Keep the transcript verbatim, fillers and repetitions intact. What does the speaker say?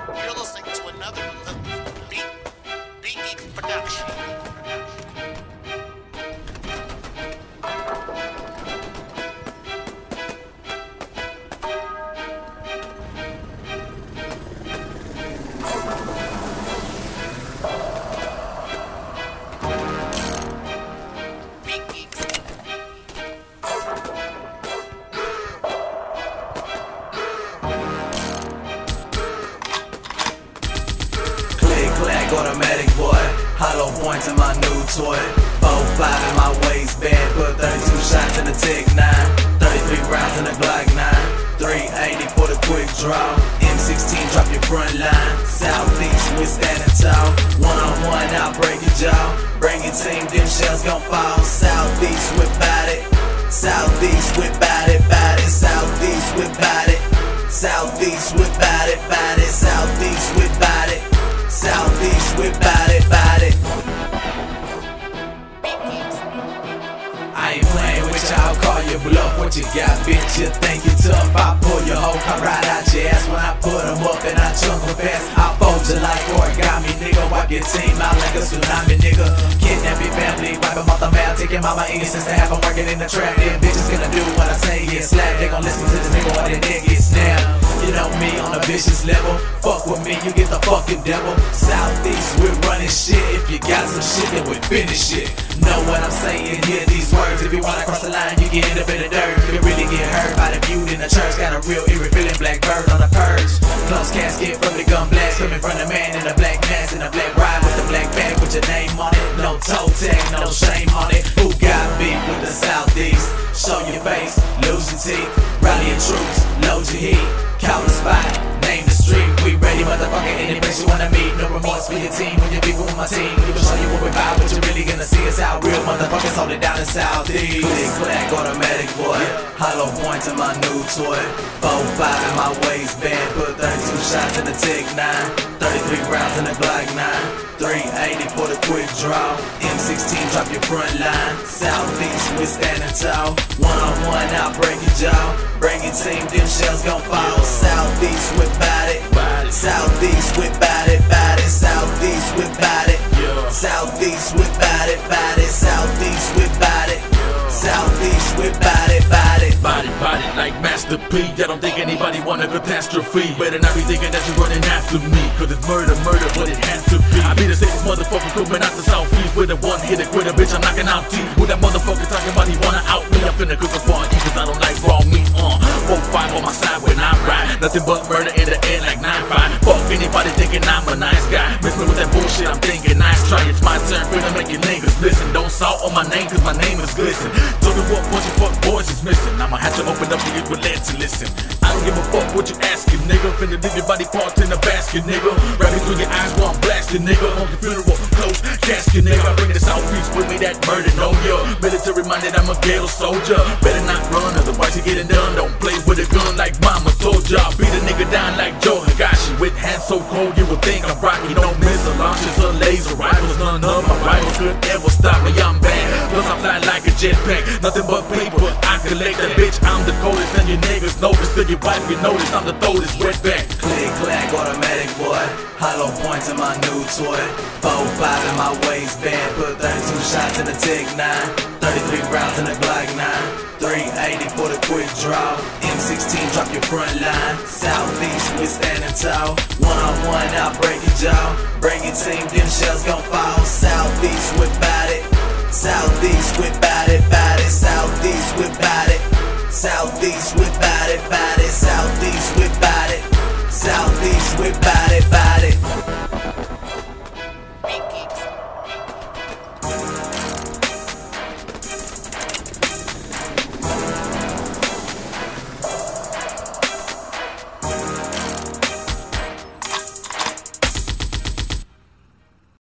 You're listening to another uh, Beat, Beat Geek production. Automatic boy, hollow points in my new toy. four five in my waistband, put thirty-two shots in the Tech nine, thirty-three rounds in the Glock nine, three eighty for the quick draw. M sixteen drop your front line. Southeast we standing tall. One on one, I'll break your jaw. Bring your team, them shells gon' fall. Southeast we bout it. Southeast we bout it, bout it. Southeast we bout it. Southeast we bout it, bout it. Southeast we bout it. Southeast, we bout it, bout it. I ain't playing with y'all, call your bluff. What you got, bitch? You think you tough? I pull your hoe, come right out your ass. When I put them up and I chunk them fast, I fold you like origami, nigga. Wipe your team out like a tsunami, nigga. Kidnap your family, wipe them off the map. Taking mama innocence to have them working in the trap. Them bitches gonna do what I say, get slapped. They gon' listen to this nigga while their neck get snapped. You know me on a vicious level. Fuck with me, you get the fucking devil. Southeast, we're running shit. If you got some shit, then we finish it. Know what I'm saying? Hear these words. If you wanna cross the line, you get end up in the dirt. You really get hurt by the feud in the church. Got a real eerie feeling, black bird on the purge. Close casket from the gun blast. Coming from the man in a black mask and a black ride with the black bag with your name on it. No toe tag, no shame on it. Who got beef with the Southeast? Show your face, lose your teeth. Rally your troops, load your heat. Count the spot, name the street. We ready, motherfucker, any place you wanna meet. No remorse for your team when you beef with my team. We can show you what we about, but you're really gonna see us out. Real motherfuckers hold it down in Southeast. Click, clack, automatic boy. Hollow points in my new toy. four five in my waistband. Put thirty-two shots in the Tech nine, thirty-three rounds in the Glock nine, three eighty for the quick draw. M sixteen drop your front line. Southeast, we standing tall. One on one, I'll break your jaw. Bring your team, them shells gon' fall. Southeast, we bout it. Southeast, we bout it, bout it. Southeast, we bout it. Southeast, we bout it, bout it. Southeast, we bout it. Southeast, we bout it, bout it. Body, body like Master P. I don't think anybody want a catastrophe. Better not be thinking that you're running after me, cause it's murder, murder, but it has to be. I be the safest motherfucker coming out the Southeast with a one-hitter quitter, bitch, I'm knocking out teeth. With that motherfucker talking about he wanna out me, I'm finna cook a for eat, cause I don't like raw meat, uh four five on my side when I ride. Nothing but murder in the air like nine five. Fuck anybody thinking I'm a nice guy. Miss me with that bullshit, I'm thinking nice try. It's my turn, finna make your niggas listen. Don't salt on my name, cause my name is glisten. Told me what bunch of fuck boys is missing. I'ma have to open up to you with lead to listen. I don't give a fuck what you asking, nigga. Finna leave your body parts in the basket, nigga. Rapping through your eyes while I'm blasting, nigga. On the funeral, close casket, nigga. I bring the Southeast with me, that murder, no yeah. Military minded, I'm a ghetto soldier. Better not run, otherwise you getting done. Don't play with a gun like mama told ya. Beat a nigga down like Joe Higashi. With hands so cold, you would think I'm rocky. Don't miss a launches or laser rifles. None of my rivals could ever stop me, I'm bad. Plus I fly like a jetpack. Nothing but paper, I collect that bitch. I'm the coldest and your niggas know this. Till your wife you notice I'm the throatest wetback. Click, clack, automatic boy. Hollow points in my new toy. four five in my waistband. Put thirty-two shots in the Tech nine, thirty-three rounds in the Glock nine, three eighty for the quick draw. M sixteen drop your front line. Southeast, we standing tall. One on one, I'll break your jaw. Bring your team, them shells gon' fall. Southeast, we bout it. Southeast, we bout it.